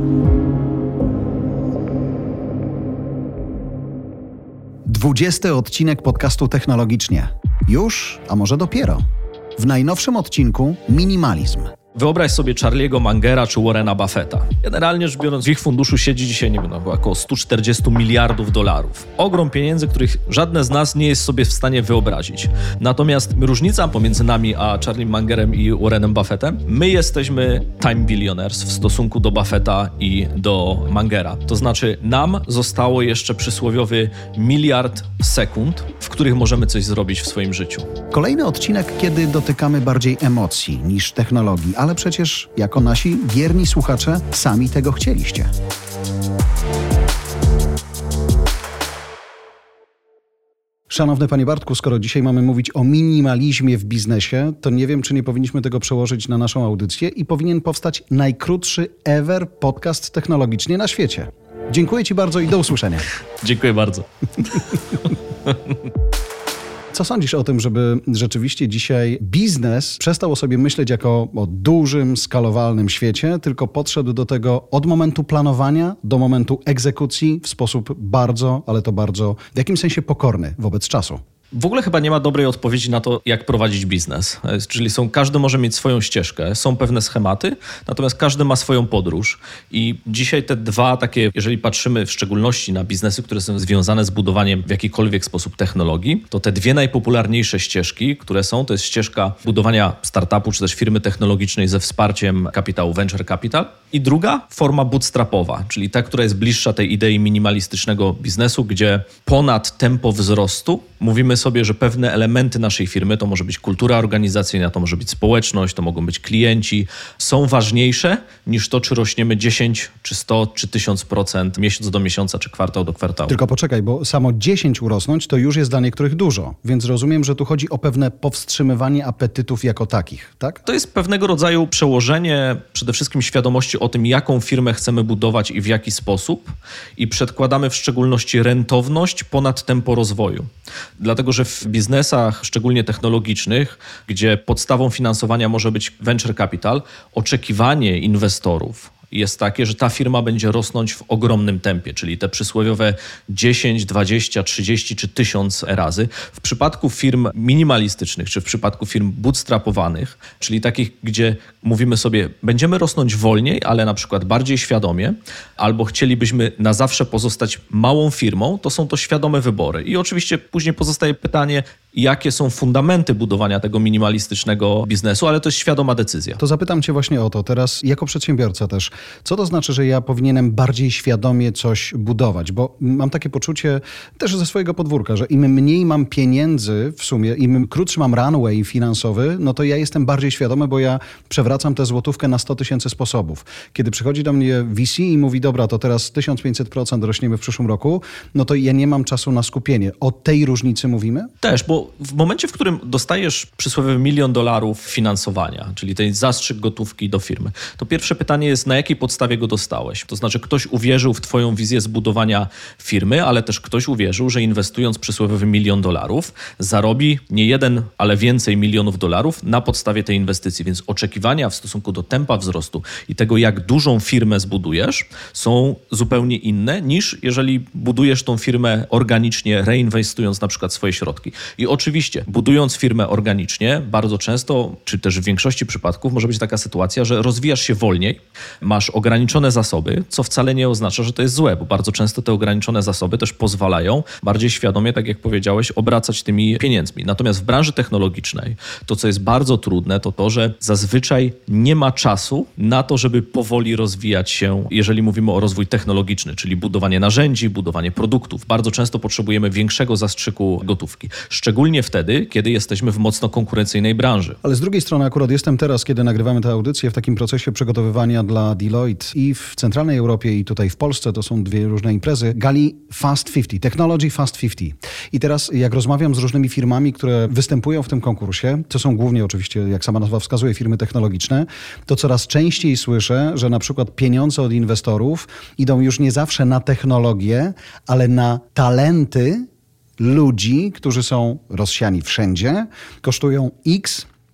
Dwudziesty odcinek podcastu Technologicznie. Już, a może dopiero. W najnowszym odcinku minimalizm. Wyobraź sobie Charlie'ego Mangera czy Warrena Buffetta. Generalnie rzecz biorąc, w ich funduszu siedzi dzisiaj, nie wiem, około 140 miliardów dolarów. Ogrom pieniędzy, których żadne z nas nie jest sobie w stanie wyobrazić. Natomiast różnica pomiędzy nami a Charlie'em Mangerem i Warrenem Buffettem, my jesteśmy time billionaires w stosunku do Buffetta i do Mangera. To znaczy nam zostało jeszcze przysłowiowy 1 miliard sekund, w których możemy coś zrobić w swoim życiu. Kolejny odcinek, kiedy dotykamy bardziej emocji niż technologii, ale przecież jako nasi wierni słuchacze sami tego chcieliście. Szanowny Panie Bartku, skoro dzisiaj mamy mówić o minimalizmie w biznesie, to nie wiem, czy nie powinniśmy tego przełożyć na naszą audycję i powinien powstać najkrótszy ever podcast technologicznie na świecie. Dziękuję Ci bardzo i do usłyszenia. Dziękuję bardzo. Co sądzisz o tym, żeby rzeczywiście dzisiaj biznes przestał o sobie myśleć jako o dużym, skalowalnym świecie, tylko podszedł do tego od momentu planowania do momentu egzekucji w sposób bardzo, ale to bardzo, w jakimś sensie pokorny wobec czasu? W ogóle chyba nie ma dobrej odpowiedzi na to, jak prowadzić biznes. Czyli każdy może mieć swoją ścieżkę, są pewne schematy, natomiast każdy ma swoją podróż. I dzisiaj te dwa takie, jeżeli patrzymy w szczególności na biznesy, które są związane z budowaniem w jakikolwiek sposób technologii, to te dwie najpopularniejsze ścieżki, które są, to jest ścieżka budowania startupu czy też firmy technologicznej ze wsparciem kapitału venture capital i druga forma bootstrapowa, czyli ta, która jest bliższa tej idei minimalistycznego biznesu, gdzie ponad tempo wzrostu mówimy sobie, że pewne elementy naszej firmy, to może być kultura organizacyjna, to może być społeczność, to mogą być klienci, są ważniejsze niż to, czy rośniemy 10, czy 100, czy 1000% miesiąc do miesiąca, czy kwartał do kwartału. Tylko poczekaj, bo samo 10 urosnąć to już jest dla niektórych dużo, więc rozumiem, że tu chodzi o pewne powstrzymywanie apetytów jako takich, tak? To jest pewnego rodzaju przełożenie przede wszystkim świadomości o tym, jaką firmę chcemy budować i w jaki sposób i przedkładamy w szczególności rentowność ponad tempo rozwoju. Dlatego, że w biznesach, szczególnie technologicznych, gdzie podstawą finansowania może być venture capital, oczekiwanie inwestorów jest takie, że ta firma będzie rosnąć w ogromnym tempie, czyli te przysłowiowe 10, 20, 30 czy 1000 razy. W przypadku firm minimalistycznych, czy w przypadku firm bootstrapowanych, czyli takich, gdzie mówimy sobie, będziemy rosnąć wolniej, ale na przykład bardziej świadomie, albo chcielibyśmy na zawsze pozostać małą firmą, to są to świadome wybory. I oczywiście później pozostaje pytanie, jakie są fundamenty budowania tego minimalistycznego biznesu, ale to jest świadoma decyzja. To zapytam Cię właśnie o to teraz, jako przedsiębiorca też. Co to znaczy, że ja powinienem bardziej świadomie coś budować? Bo mam takie poczucie też ze swojego podwórka, że im mniej mam pieniędzy w sumie, im krótszy mam runway finansowy, no to ja jestem bardziej świadomy, bo ja przewracam tę złotówkę na 100 000 sposobów. Kiedy przychodzi do mnie VC i mówi, dobra, to teraz 1500% rośniemy w przyszłym roku, no to ja nie mam czasu na skupienie. O tej różnicy mówimy? Też, bo w momencie, w którym dostajesz przysłowiowy $1 milion finansowania, czyli ten zastrzyk gotówki do firmy, to pierwsze pytanie jest, na jakiej podstawie go dostałeś? To znaczy, ktoś uwierzył w twoją wizję zbudowania firmy, ale też ktoś uwierzył, że inwestując przysłowiowy $1 milion zarobi nie jeden, ale więcej milionów dolarów na podstawie tej inwestycji. Więc oczekiwania w stosunku do tempa wzrostu i tego, jak dużą firmę zbudujesz, są zupełnie inne niż jeżeli budujesz tą firmę organicznie, reinwestując na przykład swoje środki. I oczywiście, budując firmę organicznie, bardzo często, czy też w większości przypadków może być taka sytuacja, że rozwijasz się wolniej, masz ograniczone zasoby, co wcale nie oznacza, że to jest złe, bo bardzo często te ograniczone zasoby też pozwalają bardziej świadomie, tak jak powiedziałeś, obracać tymi pieniędzmi. Natomiast w branży technologicznej to, co jest bardzo trudne, to to, że zazwyczaj nie ma czasu na to, żeby powoli rozwijać się, jeżeli mówimy o rozwój technologiczny, czyli budowanie narzędzi, budowanie produktów. Bardzo często potrzebujemy większego zastrzyku gotówki. Szczególnie wtedy, kiedy jesteśmy w mocno konkurencyjnej branży. Ale z drugiej strony akurat jestem teraz, kiedy nagrywamy tę audycję, w takim procesie przygotowywania dla Deloitte i w centralnej Europie i tutaj w Polsce, to są dwie różne imprezy, gali Fast 50, Technology Fast 50. I teraz jak rozmawiam z różnymi firmami, które występują w tym konkursie, to są głównie oczywiście, jak sama nazwa wskazuje, firmy technologiczne, to coraz częściej słyszę, że na przykład pieniądze od inwestorów idą już nie zawsze na technologię, ale na talenty ludzi, którzy są rozsiani wszędzie, kosztują X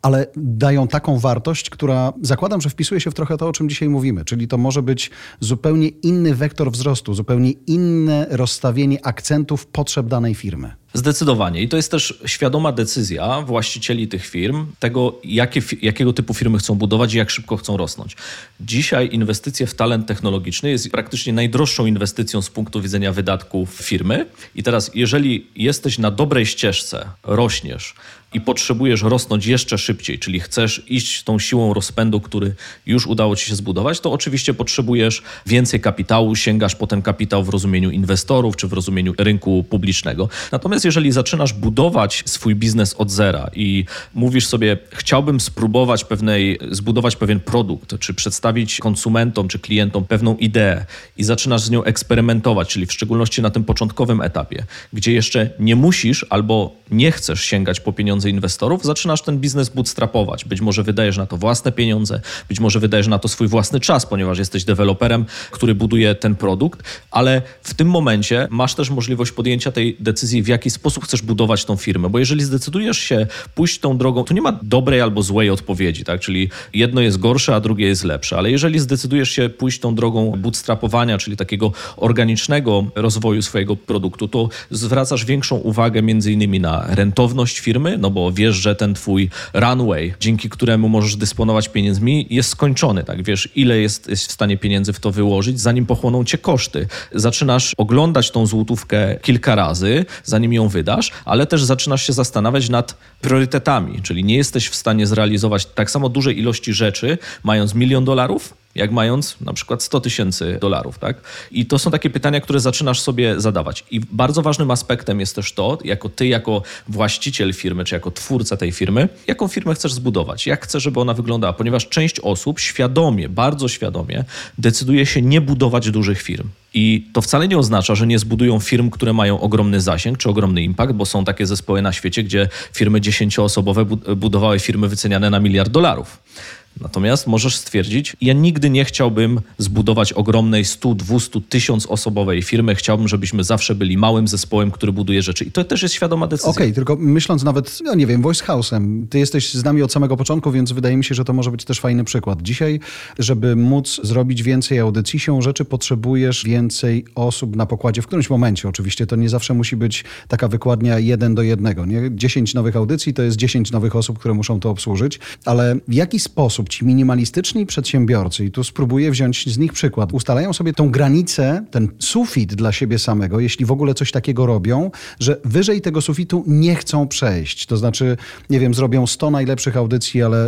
ale dają taką wartość, która zakładam, że wpisuje się w trochę to, o czym dzisiaj mówimy, czyli to może być zupełnie inny wektor wzrostu, zupełnie inne rozstawienie akcentów potrzeb danej firmy. Zdecydowanie. I to jest też świadoma decyzja właścicieli tych firm, tego jakiego typu firmy chcą budować i jak szybko chcą rosnąć. Dzisiaj inwestycje w talent technologiczny jest praktycznie najdroższą inwestycją z punktu widzenia wydatków firmy. I teraz, jeżeli jesteś na dobrej ścieżce, rośniesz i potrzebujesz rosnąć jeszcze szybciej, czyli chcesz iść tą siłą rozpędu, który już udało ci się zbudować, to oczywiście potrzebujesz więcej kapitału, sięgasz po ten kapitał w rozumieniu inwestorów czy w rozumieniu rynku publicznego. Natomiast jeżeli zaczynasz budować swój biznes od zera i mówisz sobie, chciałbym spróbować zbudować pewien produkt, czy przedstawić konsumentom czy klientom pewną ideę i zaczynasz z nią eksperymentować, czyli w szczególności na tym początkowym etapie, gdzie jeszcze nie musisz albo nie chcesz sięgać po pieniądze inwestorów, zaczynasz ten biznes bootstrapować. Być może wydajesz na to własne pieniądze, być może wydajesz na to swój własny czas, ponieważ jesteś deweloperem, który buduje ten produkt, ale w tym momencie masz też możliwość podjęcia tej decyzji, w jaki sposób chcesz budować tą firmę, bo jeżeli zdecydujesz się pójść tą drogą, to nie ma dobrej albo złej odpowiedzi, tak? Czyli jedno jest gorsze, a drugie jest lepsze, ale jeżeli zdecydujesz się pójść tą drogą bootstrapowania, czyli takiego organicznego rozwoju swojego produktu, to zwracasz większą uwagę między innymi na rentowność firmy, no bo wiesz, że ten twój runway, dzięki któremu możesz dysponować pieniędzmi, jest skończony, tak? Wiesz, ile jesteś w stanie pieniędzy w to wyłożyć, zanim pochłoną cię koszty. Zaczynasz oglądać tą złotówkę kilka razy, zanim ją wydasz, ale też zaczynasz się zastanawiać nad priorytetami, czyli nie jesteś w stanie zrealizować tak samo dużej ilości rzeczy, mając $1 milion, jak mając na przykład $100,000, tak? I to są takie pytania, które zaczynasz sobie zadawać. I bardzo ważnym aspektem jest też to, jako właściciel firmy, czy jako twórca tej firmy, jaką firmę chcesz zbudować, jak chcesz, żeby ona wyglądała, ponieważ część osób świadomie, bardzo świadomie decyduje się nie budować dużych firm. I to wcale nie oznacza, że nie zbudują firm, które mają ogromny zasięg czy ogromny impact, bo są takie zespoły na świecie, gdzie firmy 10-osobowe budowały firmy wyceniane na $1 miliard. Natomiast możesz stwierdzić, ja nigdy nie chciałbym zbudować ogromnej 100, 200, 1000 osobowej firmy. Chciałbym, żebyśmy zawsze byli małym zespołem, który buduje rzeczy. I to też jest świadoma decyzja. Okej, tylko myśląc nawet, Voice House'em, ty jesteś z nami od samego początku, więc wydaje mi się, że to może być też fajny przykład. Dzisiaj, żeby móc zrobić więcej audycji, siłą rzeczy potrzebujesz więcej osób na pokładzie w którymś momencie. Oczywiście to nie zawsze musi być taka wykładnia 1:1. Nie? 10 nowych audycji to jest 10 nowych osób, które muszą to obsłużyć, ale w jaki sposób ci minimalistyczni przedsiębiorcy, i tu spróbuję wziąć z nich przykład, ustalają sobie tą granicę, ten sufit dla siebie samego, jeśli w ogóle coś takiego robią, że wyżej tego sufitu nie chcą przejść. To znaczy, zrobią 100 najlepszych audycji, ale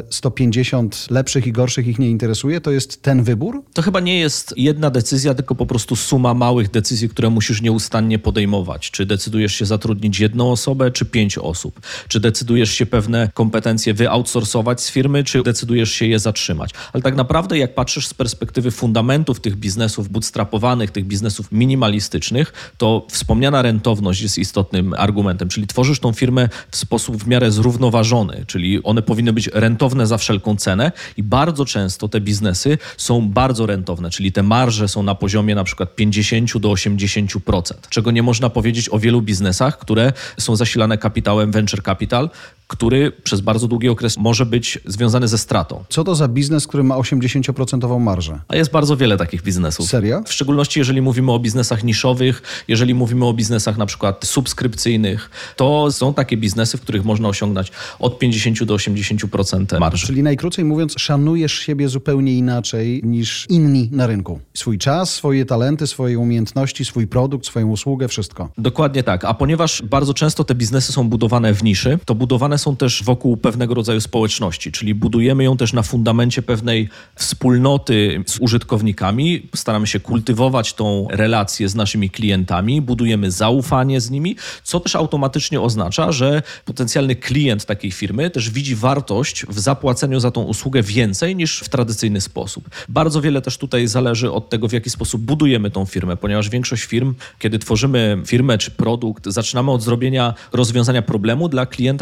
150 lepszych i gorszych ich nie interesuje. To jest ten wybór? To chyba nie jest jedna decyzja, tylko po prostu suma małych decyzji, które musisz nieustannie podejmować. Czy decydujesz się zatrudnić 1 osobę, czy 5 osób? Czy decydujesz się pewne kompetencje wyoutsourcować z firmy, czy decydujesz się je zatrzymać? Ale tak naprawdę, jak patrzysz z perspektywy fundamentów tych biznesów bootstrapowanych, tych biznesów minimalistycznych, to wspomniana rentowność jest istotnym argumentem, czyli tworzysz tą firmę w sposób w miarę zrównoważony, czyli one powinny być rentowne za wszelką cenę i bardzo często te biznesy są bardzo rentowne, czyli te marże są na poziomie na przykład 50 do 80%, czego nie można powiedzieć o wielu biznesach, które są zasilane kapitałem venture capital, który przez bardzo długi okres może być związany ze stratą. Co to za biznes, który ma 80% marżę? A jest bardzo wiele takich biznesów. Serio? W szczególności jeżeli mówimy o biznesach niszowych, jeżeli mówimy o biznesach na przykład subskrypcyjnych, to są takie biznesy, w których można osiągnąć od 50 do 80% marży. Czyli najkrócej mówiąc, szanujesz siebie zupełnie inaczej niż inni na rynku. Swój czas, swoje talenty, swoje umiejętności, swój produkt, swoją usługę, wszystko. Dokładnie tak. A ponieważ bardzo często te biznesy są budowane w niszy, to budowane są też wokół pewnego rodzaju społeczności, czyli budujemy ją też na fundamencie pewnej wspólnoty z użytkownikami, staramy się kultywować tą relację z naszymi klientami, budujemy zaufanie z nimi, co też automatycznie oznacza, że potencjalny klient takiej firmy też widzi wartość w zapłaceniu za tą usługę więcej niż w tradycyjny sposób. Bardzo wiele też tutaj zależy od tego, w jaki sposób budujemy tą firmę, ponieważ większość firm, kiedy tworzymy firmę czy produkt, zaczynamy od zrobienia rozwiązania problemu dla klienta czy konsumenta.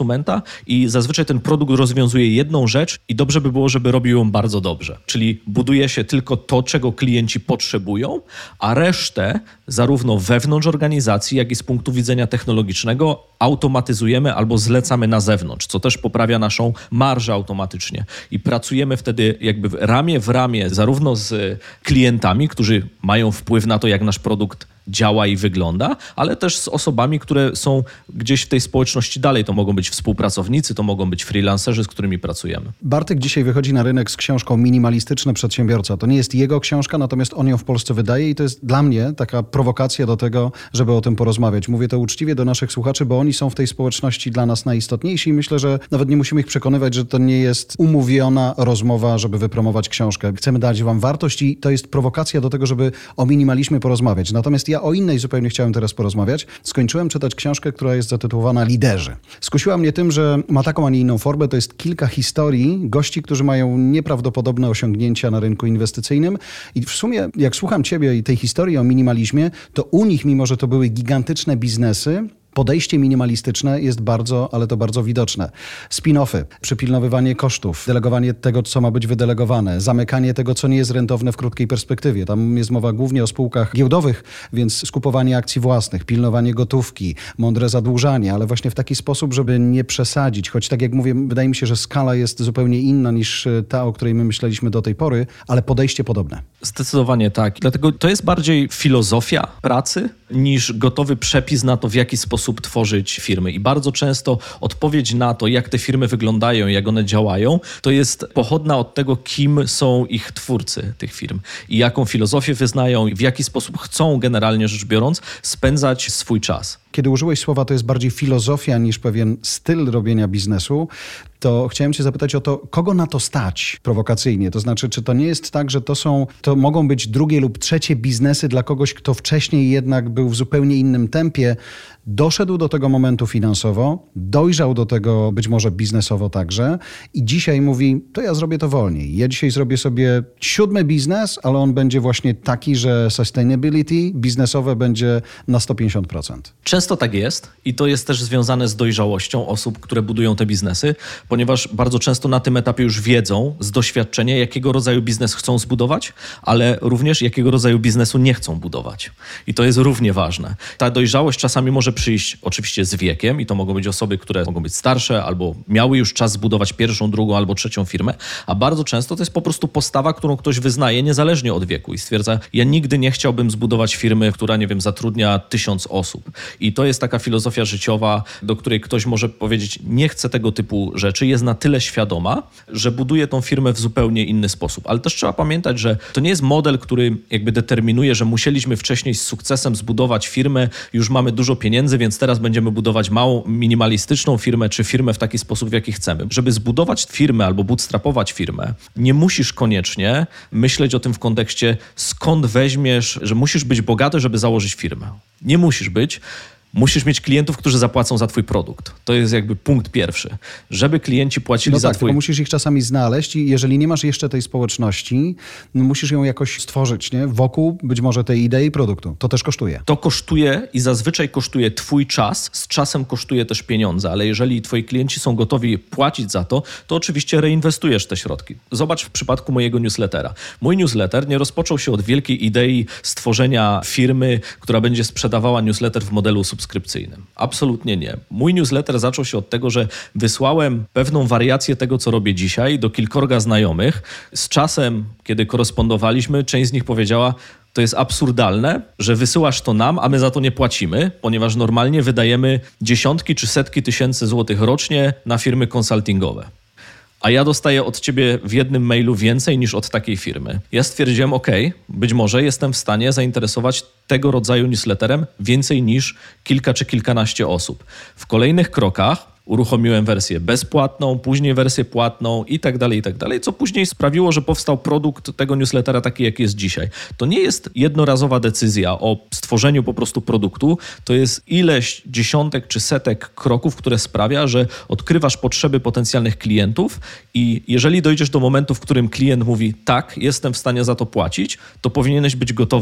konsumenta i zazwyczaj ten produkt rozwiązuje jedną rzecz i dobrze by było, żeby robił ją bardzo dobrze. Czyli buduje się tylko to, czego klienci potrzebują, a resztę zarówno wewnątrz organizacji, jak i z punktu widzenia technologicznego automatyzujemy albo zlecamy na zewnątrz, co też poprawia naszą marżę automatycznie. I pracujemy wtedy jakby ramię w ramię zarówno z klientami, którzy mają wpływ na to, jak nasz produkt działa i wygląda, ale też z osobami, które są gdzieś w tej społeczności dalej. To mogą być współpracownicy, to mogą być freelancerzy, z którymi pracujemy. Bartek dzisiaj wychodzi na rynek z książką Minimalistyczny Przedsiębiorca. To nie jest jego książka, natomiast on ją w Polsce wydaje i to jest dla mnie taka prowokacja do tego, żeby o tym porozmawiać. Mówię to uczciwie do naszych słuchaczy, bo oni są w tej społeczności dla nas najistotniejsi i myślę, że nawet nie musimy ich przekonywać, że to nie jest umówiona rozmowa, żeby wypromować książkę. Chcemy dać wam wartość i to jest prowokacja do tego, żeby o minimalizmie porozmawiać. Natomiast ja o innej zupełnie chciałem teraz porozmawiać. Skończyłem czytać książkę, która jest zatytułowana Liderzy. Skusiła mnie tym, że ma taką, a nie inną formę. To jest kilka historii gości, którzy mają nieprawdopodobne osiągnięcia na rynku inwestycyjnym. I w sumie, jak słucham ciebie i tej historii o minimalizmie, to u nich, mimo że to były gigantyczne biznesy, podejście minimalistyczne jest bardzo, ale to bardzo widoczne. Spin-offy, przypilnowywanie kosztów, delegowanie tego, co ma być wydelegowane, zamykanie tego, co nie jest rentowne w krótkiej perspektywie. Tam jest mowa głównie o spółkach giełdowych, więc skupowanie akcji własnych, pilnowanie gotówki, mądre zadłużanie, ale właśnie w taki sposób, żeby nie przesadzić. Choć tak jak mówię, wydaje mi się, że skala jest zupełnie inna niż ta, o której my myśleliśmy do tej pory, ale podejście podobne. Zdecydowanie tak. Dlatego to jest bardziej filozofia pracy niż gotowy przepis na to, w jaki sposób tworzyć firmy. I bardzo często odpowiedź na to, jak te firmy wyglądają, jak one działają, to jest pochodna od tego, kim są ich twórcy tych firm i jaką filozofię wyznają i w jaki sposób chcą, generalnie rzecz biorąc, spędzać swój czas. Kiedy użyłeś słowa, to jest bardziej filozofia niż pewien styl robienia biznesu, to chciałem cię zapytać o to, kogo na to stać prowokacyjnie? To znaczy, czy to nie jest tak, że to mogą być drugie lub trzecie biznesy dla kogoś, kto wcześniej jednak był w zupełnie innym tempie, doszedł do tego momentu finansowo, dojrzał do tego być może biznesowo także i dzisiaj mówi, to ja zrobię to wolniej. Ja dzisiaj zrobię sobie 7. biznes, ale on będzie właśnie taki, że sustainability biznesowe będzie na 150%. Często tak jest i to jest też związane z dojrzałością osób, które budują te biznesy, ponieważ bardzo często na tym etapie już wiedzą z doświadczenia, jakiego rodzaju biznes chcą zbudować, ale również jakiego rodzaju biznesu nie chcą budować. I to jest równie ważne. Ta dojrzałość czasami może przyjść oczywiście z wiekiem i to mogą być osoby, które mogą być starsze albo miały już czas zbudować pierwszą, drugą albo trzecią firmę, a bardzo często to jest po prostu postawa, którą ktoś wyznaje niezależnie od wieku i stwierdza, ja nigdy nie chciałbym zbudować firmy, która, zatrudnia 1000 osób. I to jest taka filozofia życiowa, do której ktoś może powiedzieć, nie chce tego typu rzeczy, jest na tyle świadoma, że buduje tą firmę w zupełnie inny sposób. Ale też trzeba pamiętać, że to nie jest model, który determinuje, że musieliśmy wcześniej z sukcesem zbudować firmę, już mamy dużo pieniędzy, więc teraz będziemy budować małą, minimalistyczną firmę, czy firmę w taki sposób, w jaki chcemy. Żeby zbudować firmę albo bootstrapować firmę, nie musisz koniecznie myśleć o tym w kontekście, skąd weźmiesz, że musisz być bogaty, żeby założyć firmę. Nie musisz być. Musisz mieć klientów, którzy zapłacą za twój produkt. To jest punkt pierwszy. Żeby klienci płacili za twój... tylko musisz ich czasami znaleźć i jeżeli nie masz jeszcze tej społeczności, musisz ją jakoś stworzyć, nie? Wokół być może tej idei produktu. To też kosztuje. To kosztuje i zazwyczaj kosztuje twój czas, z czasem kosztuje też pieniądze, ale jeżeli twoi klienci są gotowi płacić za to, to oczywiście reinwestujesz te środki. Zobacz w przypadku mojego newslettera. Mój newsletter nie rozpoczął się od wielkiej idei stworzenia firmy, która będzie sprzedawała newsletter w modelu subskrypcyjnym. Absolutnie nie. Mój newsletter zaczął się od tego, że wysłałem pewną wariację tego, co robię dzisiaj do kilkorga znajomych. Z czasem, kiedy korespondowaliśmy, część z nich powiedziała, to jest absurdalne, że wysyłasz to nam, a my za to nie płacimy, ponieważ normalnie wydajemy dziesiątki czy setki tysięcy złotych rocznie na firmy konsultingowe. A ja dostaję od ciebie w jednym mailu więcej niż od takiej firmy. Ja stwierdziłem, być może jestem w stanie zainteresować tego rodzaju newsletterem więcej niż kilka czy kilkanaście osób. W kolejnych krokach uruchomiłem wersję bezpłatną, później wersję płatną i tak dalej, co później sprawiło, że powstał produkt tego newslettera taki, jaki jest dzisiaj. To nie jest jednorazowa decyzja o stworzeniu po prostu produktu, to jest ileś dziesiątek czy setek kroków, które sprawia, że odkrywasz potrzeby potencjalnych klientów i jeżeli dojdziesz do momentu, w którym klient mówi, tak, jestem w stanie za to płacić, to powinieneś być gotowy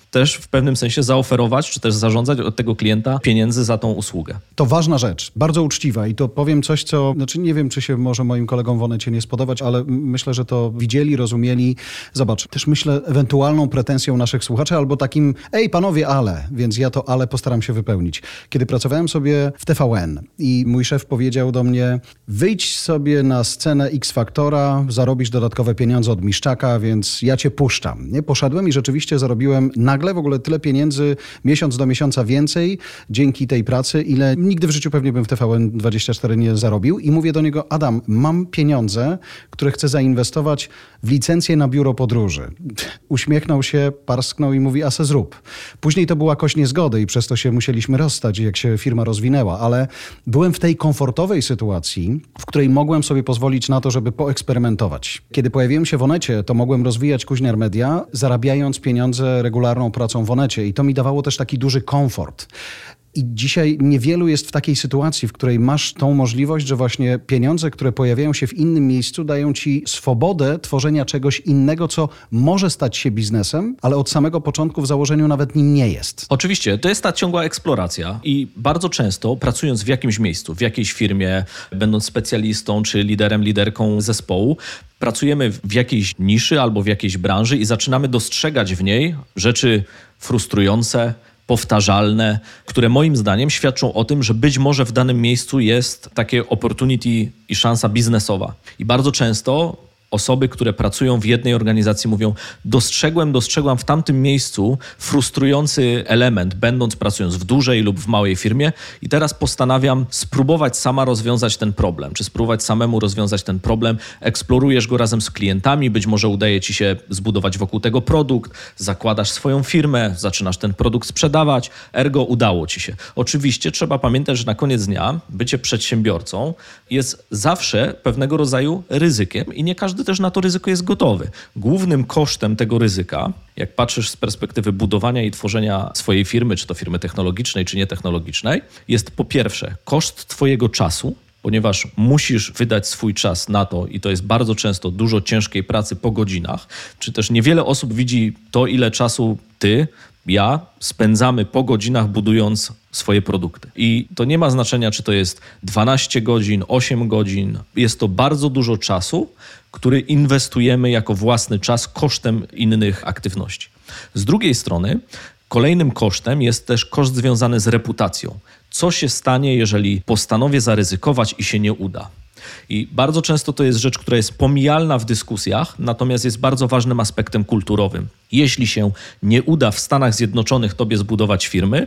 też w pewnym sensie zaoferować, czy też zażądać od tego klienta pieniędzy za tą usługę. To ważna rzecz, bardzo uczciwa i to powiem coś, co, nie wiem, czy się może moim kolegom w Onecie nie spodobać, ale myślę, że to widzieli, rozumieli. Zobacz, też myślę ewentualną pretensją naszych słuchaczy albo takim, panowie, więc ja to ale postaram się wypełnić. Kiedy pracowałem sobie w TVN i mój szef powiedział do mnie, wyjdź sobie na scenę X Faktora, zarobisz dodatkowe pieniądze od Miszczaka, więc ja cię puszczam. Nie? Poszedłem i rzeczywiście zarobiłem nagle w ogóle tyle pieniędzy, miesiąc do miesiąca więcej dzięki tej pracy, ile nigdy w życiu pewnie bym w TVN24 nie zarobił. I mówię do niego, Adam, mam pieniądze, które chcę zainwestować w licencję na biuro podróży. Uśmiechnął się, parsknął i mówi, a se zrób. Później to była kość niezgody i przez to się musieliśmy rozstać, jak się firma rozwinęła, ale byłem w tej komfortowej sytuacji, w której mogłem sobie pozwolić na to, żeby poeksperymentować. Kiedy pojawiłem się w Onecie, to mogłem rozwijać Kuźniar Media, zarabiając pieniądze regularną pracą w Onecie i to mi dawało też taki duży komfort. I dzisiaj niewielu jest w takiej sytuacji, w której masz tą możliwość, że właśnie pieniądze, które pojawiają się w innym miejscu, dają ci swobodę tworzenia czegoś innego, co może stać się biznesem, ale od samego początku w założeniu nawet nim nie jest. Oczywiście, to jest ta ciągła eksploracja i bardzo często pracując w jakimś miejscu, w jakiejś firmie, będąc specjalistą czy liderką zespołu, pracujemy w jakiejś niszy albo w jakiejś branży i zaczynamy dostrzegać w niej rzeczy frustrujące, powtarzalne, które moim zdaniem świadczą o tym, że być może w danym miejscu jest takie opportunity i szansa biznesowa. I bardzo często osoby, które pracują w jednej organizacji mówią, dostrzegłam w tamtym miejscu frustrujący element, pracując w dużej lub w małej firmie i teraz postanawiam spróbować sama rozwiązać ten problem, czy spróbować samemu rozwiązać ten problem. Eksplorujesz go razem z klientami, być może udaje ci się zbudować wokół tego produkt, zakładasz swoją firmę, zaczynasz ten produkt sprzedawać, ergo udało ci się. Oczywiście trzeba pamiętać, że na koniec dnia bycie przedsiębiorcą jest zawsze pewnego rodzaju ryzykiem i nie każdy też na to ryzyko jest gotowy. Głównym kosztem tego ryzyka, jak patrzysz z perspektywy budowania i tworzenia swojej firmy, czy to firmy technologicznej, czy nietechnologicznej, jest po pierwsze koszt twojego czasu, ponieważ musisz wydać swój czas na to i to jest bardzo często dużo ciężkiej pracy po godzinach, czy też niewiele osób widzi to, ile czasu ty, ja spędzamy po godzinach budując swoje produkty. I to nie ma znaczenia, czy to jest 12 godzin, 8 godzin. Jest to bardzo dużo czasu, który inwestujemy jako własny czas kosztem innych aktywności. Z drugiej strony kolejnym kosztem jest też koszt związany z reputacją. Co się stanie, jeżeli postanowię zaryzykować i się nie uda? I bardzo często to jest rzecz, która jest pomijalna w dyskusjach, natomiast jest bardzo ważnym aspektem kulturowym. Jeśli się nie uda w Stanach Zjednoczonych tobie zbudować firmy,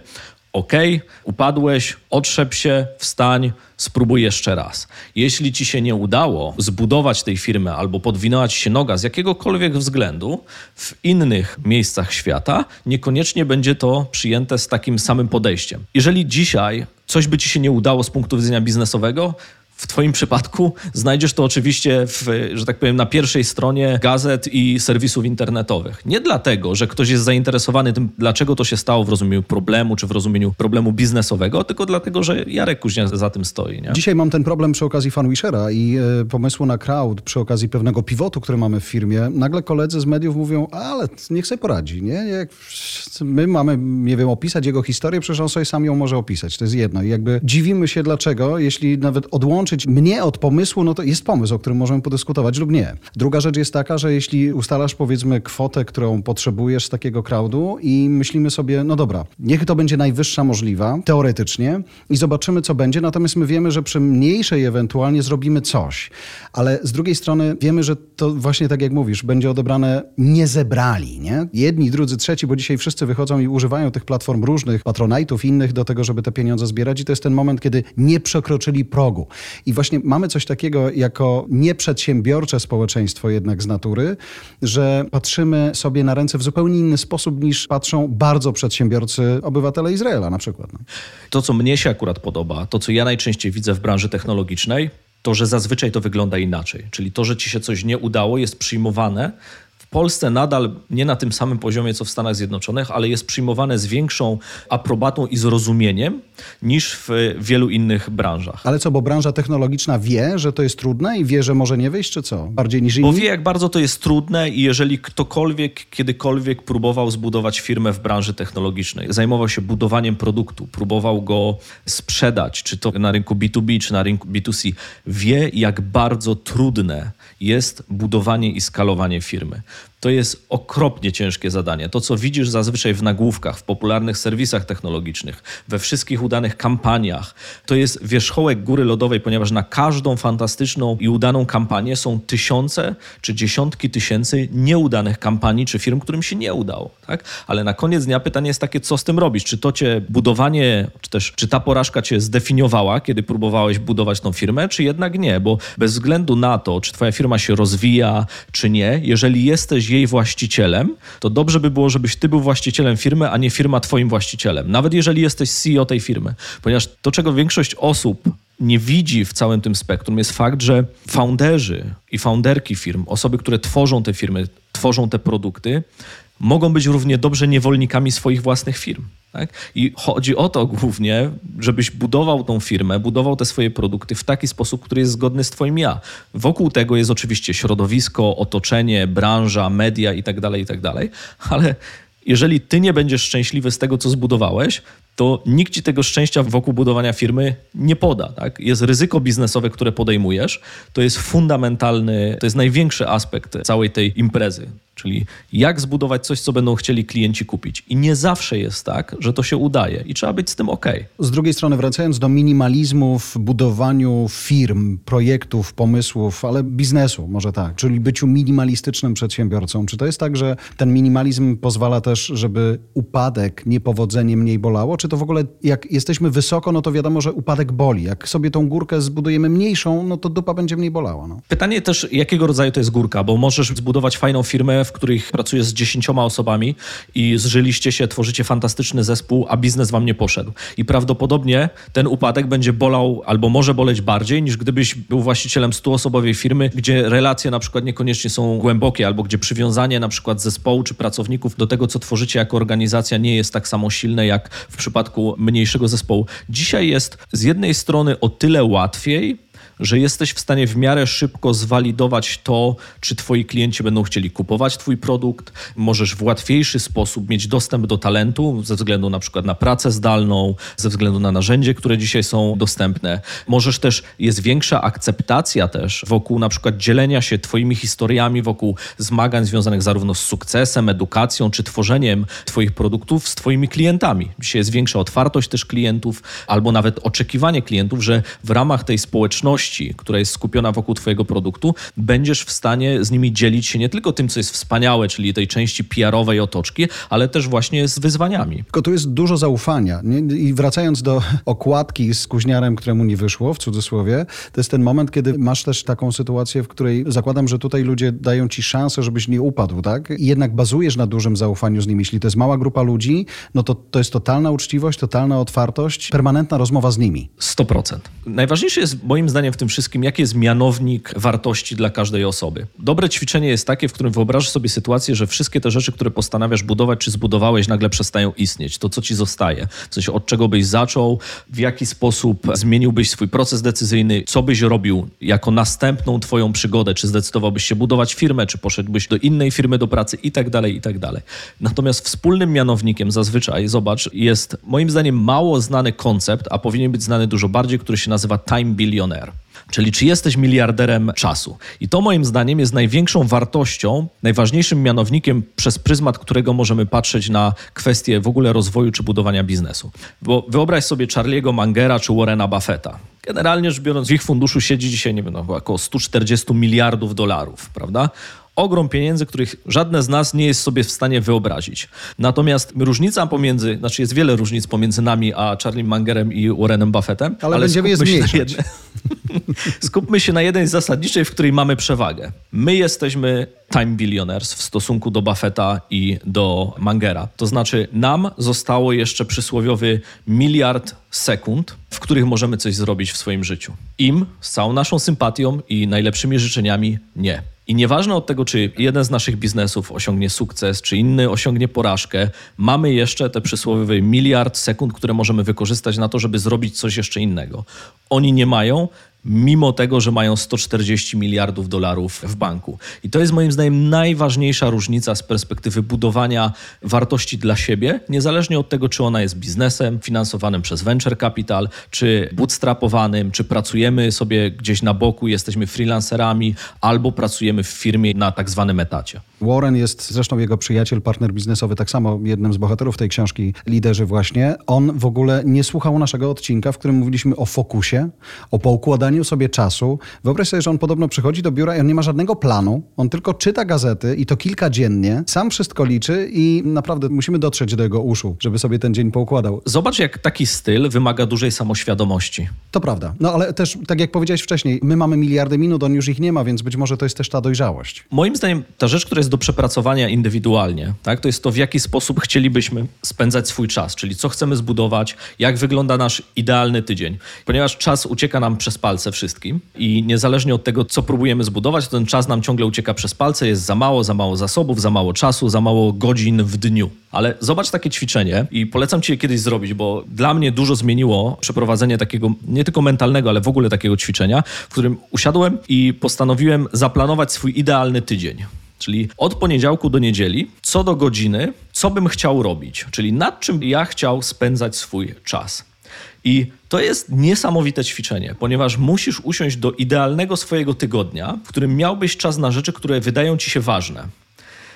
upadłeś, otrzep się, wstań, spróbuj jeszcze raz. Jeśli ci się nie udało zbudować tej firmy albo podwinęła ci się noga z jakiegokolwiek względu w innych miejscach świata, niekoniecznie będzie to przyjęte z takim samym podejściem. Jeżeli dzisiaj coś by ci się nie udało z punktu widzenia biznesowego, w twoim przypadku znajdziesz to oczywiście że tak powiem, na pierwszej stronie gazet i serwisów internetowych. Nie dlatego, że ktoś jest zainteresowany tym, dlaczego to się stało w rozumieniu problemu, czy w rozumieniu problemu biznesowego, tylko dlatego, że Jarek Kuźniar za tym stoi. Nie? Dzisiaj mam ten problem przy okazji Fanwishera i pomysłu na crowd, przy okazji pewnego pivotu, który mamy w firmie. Nagle koledzy z mediów mówią, ale niech sobie poradzi. Nie? Jak my mamy, nie wiem, opisać jego historię, przecież on sobie sam ją może opisać. To jest jedno. I jakby dziwimy się dlaczego, jeśli nawet odłączyć mnie od pomysłu, no to jest pomysł, o którym możemy podyskutować lub nie. Druga rzecz jest taka, że jeśli ustalasz powiedzmy kwotę, którą potrzebujesz z takiego crowdu i myślimy sobie, no dobra, niech to będzie najwyższa możliwa, teoretycznie i zobaczymy co będzie, natomiast my wiemy, że przy mniejszej ewentualnie zrobimy coś. Ale z drugiej strony wiemy, że to właśnie tak jak mówisz, będzie odebrane niezebrali, nie? Jedni, drudzy, trzeci, bo dzisiaj wszyscy wychodzą i używają tych platform różnych, Patronite'ów, innych do tego, żeby te pieniądze zbierać i to jest ten moment, kiedy nie przekroczyli progu. I właśnie mamy coś takiego jako nieprzedsiębiorcze społeczeństwo jednak z natury, że patrzymy sobie na ręce w zupełnie inny sposób niż patrzą bardzo przedsiębiorcy, obywatele Izraela na przykład. No. To, co mnie się akurat podoba, to, co ja najczęściej widzę w branży technologicznej, to, że zazwyczaj to wygląda inaczej. Czyli to, że ci się coś nie udało, jest przyjmowane w Polsce nadal nie na tym samym poziomie, co w Stanach Zjednoczonych, ale jest przyjmowane z większą aprobatą i zrozumieniem niż w wielu innych branżach. Ale co, bo branża technologiczna wie, że to jest trudne i wie, że może nie wyjść, czy co? Bardziej niż inni? Bo wie, jak bardzo to jest trudne i jeżeli ktokolwiek, kiedykolwiek próbował zbudować firmę w branży technologicznej, zajmował się budowaniem produktu, próbował go sprzedać, czy to na rynku B2B, czy na rynku B2C, wie, jak bardzo trudne jest budowanie i skalowanie firmy. To jest okropnie ciężkie zadanie. To, co widzisz zazwyczaj w nagłówkach, w popularnych serwisach technologicznych, we wszystkich udanych kampaniach, to jest wierzchołek góry lodowej, ponieważ na każdą fantastyczną i udaną kampanię są tysiące czy dziesiątki tysięcy nieudanych kampanii czy firm, którym się nie udało. Tak? Ale na koniec dnia pytanie jest takie, co z tym robisz? Czy to cię budowanie, czy ta porażka cię zdefiniowała, kiedy próbowałeś budować tą firmę, czy jednak nie? Bo bez względu na to, czy twoja firma się rozwija, czy nie, jeżeli jesteś jej właścicielem, to dobrze by było, żebyś ty był właścicielem firmy, a nie firma twoim właścicielem. Nawet jeżeli jesteś CEO tej firmy. Ponieważ to, czego większość osób nie widzi w całym tym spektrum, jest fakt, że founderzy i founderki firm, osoby, które tworzą te firmy, tworzą te produkty, mogą być równie dobrze niewolnikami swoich własnych firm. Tak? I chodzi o to głównie, żebyś budował tą firmę, budował te swoje produkty w taki sposób, który jest zgodny z twoim ja. Wokół tego jest oczywiście środowisko, otoczenie, branża, media itd., ale jeżeli ty nie będziesz szczęśliwy z tego, co zbudowałeś, to nikt ci tego szczęścia wokół budowania firmy nie poda. Tak? Jest ryzyko biznesowe, które podejmujesz. To jest fundamentalny, to jest największy aspekt całej tej imprezy. Czyli jak zbudować coś, co będą chcieli klienci kupić. I nie zawsze jest tak, że to się udaje i trzeba być z tym okej. Z drugiej strony, wracając do minimalizmu w budowaniu firm, projektów, pomysłów, ale biznesu, może tak, czyli byciu minimalistycznym przedsiębiorcą. Czy to jest tak, że ten minimalizm pozwala też, żeby upadek, niepowodzenie mniej bolało? Czy to w ogóle, jak jesteśmy wysoko, no to wiadomo, że upadek boli. Jak sobie tą górkę zbudujemy mniejszą, no to dupa będzie mniej bolała. No. Pytanie też, jakiego rodzaju to jest górka, bo możesz zbudować fajną firmę, w których pracujesz z 10 osobami i zżyliście się, tworzycie fantastyczny zespół, a biznes wam nie poszedł. I prawdopodobnie ten upadek będzie bolał albo może boleć bardziej, niż gdybyś był właścicielem 100-osobowej firmy, gdzie relacje na przykład niekoniecznie są głębokie, albo gdzie przywiązanie na przykład zespołu czy pracowników do tego, co tworzycie jako organizacja, nie jest tak samo silne jak w przypadku mniejszego zespołu. Dzisiaj jest z jednej strony o tyle łatwiej, że jesteś w stanie w miarę szybko zwalidować to, czy twoi klienci będą chcieli kupować twój produkt. Możesz w łatwiejszy sposób mieć dostęp do talentu ze względu na przykład na pracę zdalną, ze względu na narzędzie, które dzisiaj są dostępne. Możesz też, jest większa akceptacja też wokół na przykład dzielenia się twoimi historiami, wokół zmagań związanych zarówno z sukcesem, edukacją, czy tworzeniem twoich produktów z twoimi klientami. Dzisiaj jest większa otwartość też klientów, albo nawet oczekiwanie klientów, że w ramach tej społeczności, która jest skupiona wokół twojego produktu, będziesz w stanie z nimi dzielić się nie tylko tym, co jest wspaniałe, czyli tej części PR-owej otoczki, ale też właśnie z wyzwaniami. Tylko tu jest dużo zaufania. Nie? I wracając do okładki z Kuźniarem, któremu nie wyszło, w cudzysłowie, to jest ten moment, kiedy masz też taką sytuację, w której zakładam, że tutaj ludzie dają ci szansę, żebyś nie upadł, tak? I jednak bazujesz na dużym zaufaniu z nimi. Jeśli to jest mała grupa ludzi, no to jest totalna uczciwość, totalna otwartość, permanentna rozmowa z nimi. 100%. Najważniejsze jest moim zdaniem w tym wszystkim, jaki jest mianownik wartości dla każdej osoby. Dobre ćwiczenie jest takie, w którym wyobrażasz sobie sytuację, że wszystkie te rzeczy, które postanawiasz budować czy zbudowałeś, nagle przestają istnieć. To, co ci zostaje. W sensie, od czego byś zaczął, w jaki sposób zmieniłbyś swój proces decyzyjny, co byś robił jako następną twoją przygodę, czy zdecydowałbyś się budować firmę, czy poszedłbyś do innej firmy do pracy i tak dalej, i tak dalej. Natomiast wspólnym mianownikiem zazwyczaj, zobacz, jest moim zdaniem mało znany koncept, a powinien być znany dużo bardziej, który się nazywa time billionaire. Czyli czy jesteś miliarderem czasu. I to moim zdaniem jest największą wartością, najważniejszym mianownikiem, przez pryzmat którego możemy patrzeć na kwestie w ogóle rozwoju czy budowania biznesu. Bo wyobraź sobie Charlie'ego Mangera czy Warrena Buffetta. Generalnie rzecz biorąc, w ich funduszu siedzi dzisiaj, nie wiem, około 140 miliardów dolarów, prawda? Ogrom pieniędzy, których żadne z nas nie jest sobie w stanie wyobrazić. Natomiast różnica jest wiele różnic pomiędzy nami a Charliem Mangerem i Warrenem Buffettem. Ale będziemy je zmniejszać. Skupmy się na jednej zasadniczej, w której mamy przewagę. My jesteśmy time billionaires w stosunku do Buffetta i do Mangera. To znaczy nam zostało jeszcze przysłowiowy 1 miliard sekund, w których możemy coś zrobić w swoim życiu. Im z całą naszą sympatią i najlepszymi życzeniami nie. I nieważne od tego, czy jeden z naszych biznesów osiągnie sukces, czy inny osiągnie porażkę, mamy jeszcze te przysłowiowe 1 miliard sekund, które możemy wykorzystać na to, żeby zrobić coś jeszcze innego. Oni nie mają, mimo tego, że mają 140 miliardów dolarów w banku. I to jest moim zdaniem najważniejsza różnica z perspektywy budowania wartości dla siebie, niezależnie od tego, czy ona jest biznesem finansowanym przez venture capital, czy bootstrapowanym, czy pracujemy sobie gdzieś na boku, jesteśmy freelancerami, albo pracujemy w firmie na tak zwanym etacie. Warren jest zresztą jego przyjaciel, partner biznesowy, tak samo jednym z bohaterów tej książki, Liderzy właśnie. On w ogóle nie słuchał naszego odcinka, w którym mówiliśmy o fokusie, o poukładaniu sobie czasu. Wyobraź sobie, że on podobno przychodzi do biura i on nie ma żadnego planu. On tylko czyta gazety i to kilka dziennie. Sam wszystko liczy i naprawdę musimy dotrzeć do jego uszu, żeby sobie ten dzień poukładał. Zobacz, jak taki styl wymaga dużej samoświadomości. To prawda. No ale też, tak jak powiedziałeś wcześniej, my mamy miliardy minut, on już ich nie ma, więc być może to jest też ta dojrzałość. Moim zdaniem ta rzecz, która jest do przepracowania indywidualnie, tak, to jest to, w jaki sposób chcielibyśmy spędzać swój czas, czyli co chcemy zbudować, jak wygląda nasz idealny tydzień. Ponieważ czas ucieka nam przez palce wszystkim i niezależnie od tego, co próbujemy zbudować, to ten czas nam ciągle ucieka przez palce, jest za mało zasobów, za mało czasu, za mało godzin w dniu. Ale zobacz takie ćwiczenie i polecam ci je kiedyś zrobić, bo dla mnie dużo zmieniło przeprowadzenie takiego, nie tylko mentalnego, ale w ogóle takiego ćwiczenia, w którym usiadłem i postanowiłem zaplanować swój idealny tydzień. Czyli od poniedziałku do niedzieli, co do godziny, co bym chciał robić, czyli nad czym ja chciał spędzać swój czas. I to jest niesamowite ćwiczenie, ponieważ musisz usiąść do idealnego swojego tygodnia, w którym miałbyś czas na rzeczy, które wydają ci się ważne.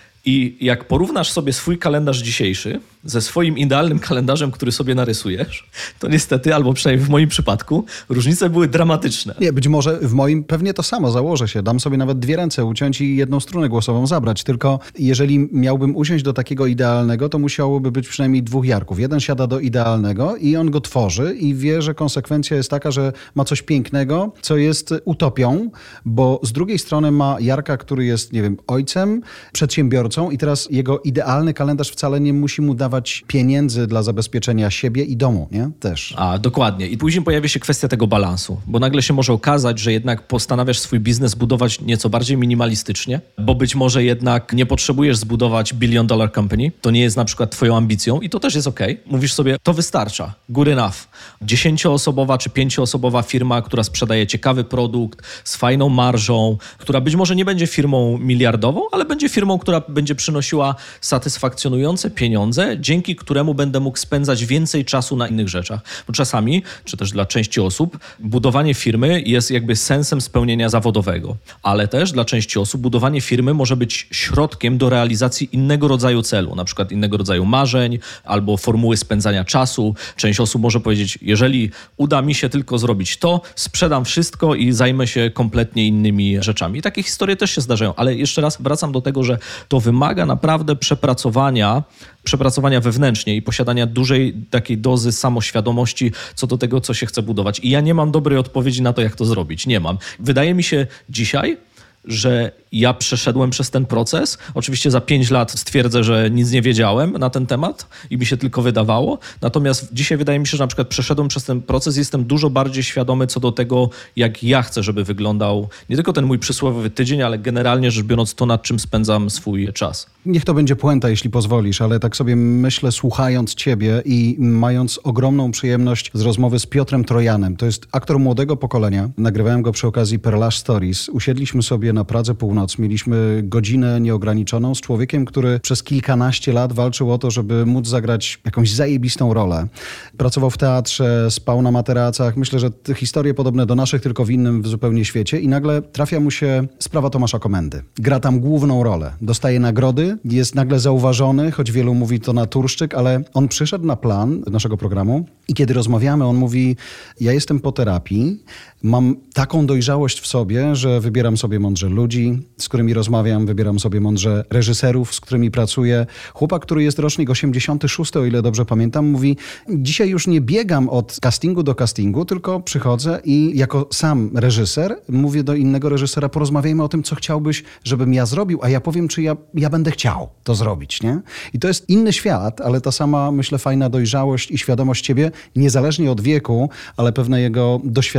I jak porównasz sobie swój kalendarz dzisiejszy ze swoim idealnym kalendarzem, który sobie narysujesz, to niestety, albo przynajmniej w moim przypadku, różnice były dramatyczne. Nie, być może w moim pewnie to samo, założę się. Dam sobie nawet 2 ręce uciąć i 1 strunę głosową zabrać. Tylko jeżeli miałbym usiąść do takiego idealnego, to musiałoby być przynajmniej 2 Jarków. Jeden siada do idealnego i on go tworzy i wie, że konsekwencja jest taka, że ma coś pięknego, co jest utopią, bo z drugiej strony ma Jarka, który jest, nie wiem, ojcem, przedsiębiorcą, i teraz jego idealny kalendarz wcale nie musi mu dawać pieniędzy dla zabezpieczenia siebie i domu, nie? Też. A, dokładnie. I później pojawia się kwestia tego balansu, bo nagle się może okazać, że jednak postanawiasz swój biznes budować nieco bardziej minimalistycznie, bo być może jednak nie potrzebujesz zbudować $1 billion company, to nie jest na przykład twoją ambicją i to też jest okej. Mówisz sobie, to wystarcza, good enough. 10-osobowa czy 5-osobowa firma, która sprzedaje ciekawy produkt z fajną marżą, która być może nie będzie firmą miliardową, ale będzie firmą, która będzie przynosiła satysfakcjonujące pieniądze, dzięki któremu będę mógł spędzać więcej czasu na innych rzeczach. Bo czasami, czy też dla części osób, budowanie firmy jest jakby sensem spełnienia zawodowego, ale też dla części osób budowanie firmy może być środkiem do realizacji innego rodzaju celu, na przykład innego rodzaju marzeń albo formuły spędzania czasu. Część osób może powiedzieć, jeżeli uda mi się tylko zrobić to, sprzedam wszystko i zajmę się kompletnie innymi rzeczami. I takie historie też się zdarzają, ale jeszcze raz wracam do tego, że to wymaga naprawdę przepracowania wewnętrznie i posiadania dużej takiej dozy samoświadomości co do tego, co się chce budować. I ja nie mam dobrej odpowiedzi na to, jak to zrobić. Nie mam. Wydaje mi się dzisiaj, że ja przeszedłem przez ten proces. Oczywiście za 5 lat stwierdzę, że nic nie wiedziałem na ten temat i mi się tylko wydawało. Natomiast dzisiaj wydaje mi się, że na przykład przeszedłem przez ten proces, jestem dużo bardziej świadomy co do tego, jak ja chcę, żeby wyglądał nie tylko ten mój przysłowiowy tydzień, ale generalnie rzecz biorąc to, nad czym spędzam swój czas. Niech to będzie puenta, jeśli pozwolisz, ale tak sobie myślę, słuchając ciebie i mając ogromną przyjemność z rozmowy z Piotrem Trojanem. To jest aktor młodego pokolenia. Nagrywałem go przy okazji Perlash Stories. Usiedliśmy sobie na Pradze Północ. Mieliśmy godzinę nieograniczoną z człowiekiem, który przez kilkanaście lat walczył o to, żeby móc zagrać jakąś zajebistą rolę. Pracował w teatrze, spał na materacach. Myślę, że te historie podobne do naszych, tylko w innym zupełnie świecie. I nagle trafia mu się sprawa Tomasza Komendy. Gra tam główną rolę. Dostaje nagrody, jest nagle zauważony, choć wielu mówi to naturszczyk, ale on przyszedł na plan naszego programu i kiedy rozmawiamy, on mówi, ja jestem po terapii, mam taką dojrzałość w sobie, że wybieram sobie mądrze ludzi, z którymi rozmawiam, wybieram sobie mądrze reżyserów, z którymi pracuję. Chłopak, który jest rocznik 86, o ile dobrze pamiętam, mówi, dzisiaj już nie biegam od castingu do castingu, tylko przychodzę i jako sam reżyser mówię do innego reżysera, porozmawiajmy o tym, co chciałbyś, żebym ja zrobił, a ja powiem, czy ja będę chciał to zrobić, nie? I to jest inny świat, ale ta sama, myślę, fajna dojrzałość i świadomość ciebie, niezależnie od wieku, ale pewne jego doświadczenia zawodowego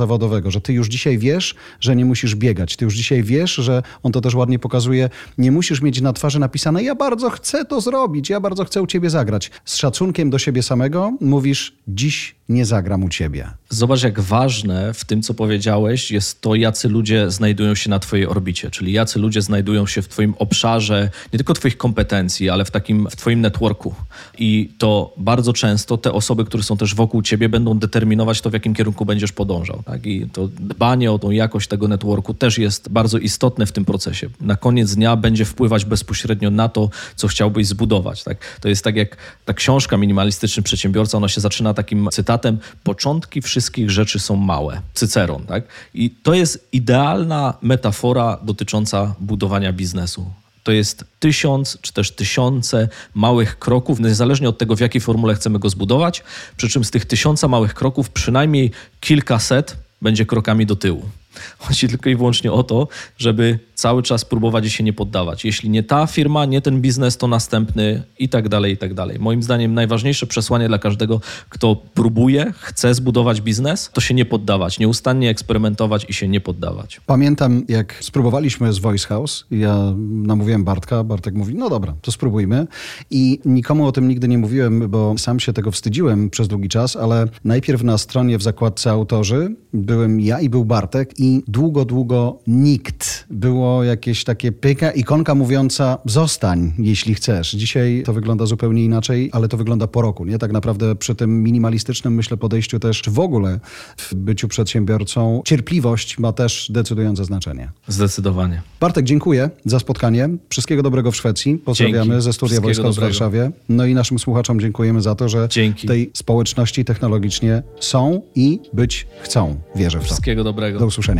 zawodowego, że ty już dzisiaj wiesz, że nie musisz biegać. Ty już dzisiaj wiesz, że on to też ładnie pokazuje, nie musisz mieć na twarzy napisane: ja bardzo chcę to zrobić, ja bardzo chcę u ciebie zagrać. Z szacunkiem do siebie samego mówisz: dziś nie zagram u ciebie. Zobacz, jak ważne w tym, co powiedziałeś, jest to, jacy ludzie znajdują się na twojej orbicie, czyli jacy ludzie znajdują się w twoim obszarze, nie tylko twoich kompetencji, ale w twoim networku. I to bardzo często te osoby, które są też wokół ciebie, będą determinować to, w jakim kierunku będziesz podążał. Tak? I to dbanie o tą jakość tego networku też jest bardzo istotne w tym procesie. Na koniec dnia będzie wpływać bezpośrednio na to, co chciałbyś zbudować. Tak? To jest tak jak ta książka Minimalistyczny Przedsiębiorca, ona się zaczyna takim cytatem: początki wszystkich rzeczy są małe. Cyceron. Tak? I to jest idealna metafora dotycząca budowania biznesu. To jest 1000 czy też tysiące małych kroków, niezależnie od tego, w jakiej formule chcemy go zbudować, przy czym z tych 1000 małych kroków przynajmniej kilkaset będzie krokami do tyłu. Chodzi tylko i wyłącznie o to, żeby cały czas próbować i się nie poddawać. Jeśli nie ta firma, nie ten biznes, to następny i tak dalej, i tak dalej. Moim zdaniem najważniejsze przesłanie dla każdego, kto próbuje, chce zbudować biznes, to się nie poddawać, nieustannie eksperymentować i się nie poddawać. Pamiętam, jak spróbowaliśmy z Voice House, ja namówiłem Bartka, Bartek mówi: no dobra, to spróbujmy. I nikomu o tym nigdy nie mówiłem, bo sam się tego wstydziłem przez długi czas, ale najpierw na stronie w zakładce autorzy byłem ja i był Bartek i długo nikt. Było jakieś takie ikonka mówiąca: zostań, jeśli chcesz. Dzisiaj to wygląda zupełnie inaczej, ale to wygląda po roku, nie? Tak naprawdę przy tym minimalistycznym, myślę, podejściu też, czy w ogóle w byciu przedsiębiorcą, cierpliwość ma też decydujące znaczenie. Zdecydowanie. Bartek, dziękuję za spotkanie. Wszystkiego dobrego w Szwecji. Pozdrawiamy. Dzięki. Ze studia Voice House w Warszawie. No i naszym słuchaczom dziękujemy za to, że w tej społeczności technologicznie są i być chcą. Wierzę w to. Wszystkiego dobrego. Do usłyszenia.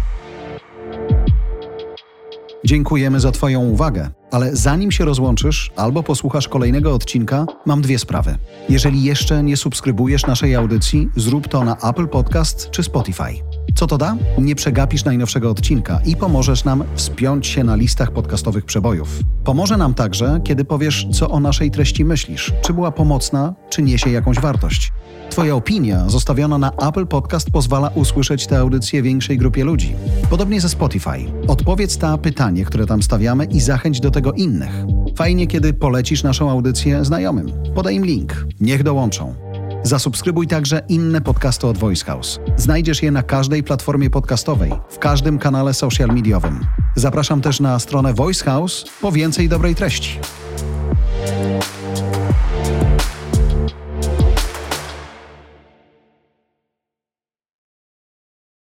Dziękujemy za twoją uwagę, ale zanim się rozłączysz albo posłuchasz kolejnego odcinka, mam 2 sprawy. Jeżeli jeszcze nie subskrybujesz naszej audycji, zrób to na Apple Podcast czy Spotify. Co to da? Nie przegapisz najnowszego odcinka i pomożesz nam wspiąć się na listach podcastowych przebojów. Pomoże nam także, kiedy powiesz, co o naszej treści myślisz, czy była pomocna, czy niesie jakąś wartość. Twoja opinia zostawiona na Apple Podcast pozwala usłyszeć tę audycję większej grupie ludzi. Podobnie ze Spotify. Odpowiedz na pytanie, które tam stawiamy i zachęć do tego innych. Fajnie, kiedy polecisz naszą audycję znajomym. Podaj im link. Niech dołączą. Zasubskrybuj także inne podcasty od Voice House. Znajdziesz je na każdej platformie podcastowej, w każdym kanale social mediowym. Zapraszam też na stronę Voice House po więcej dobrej treści.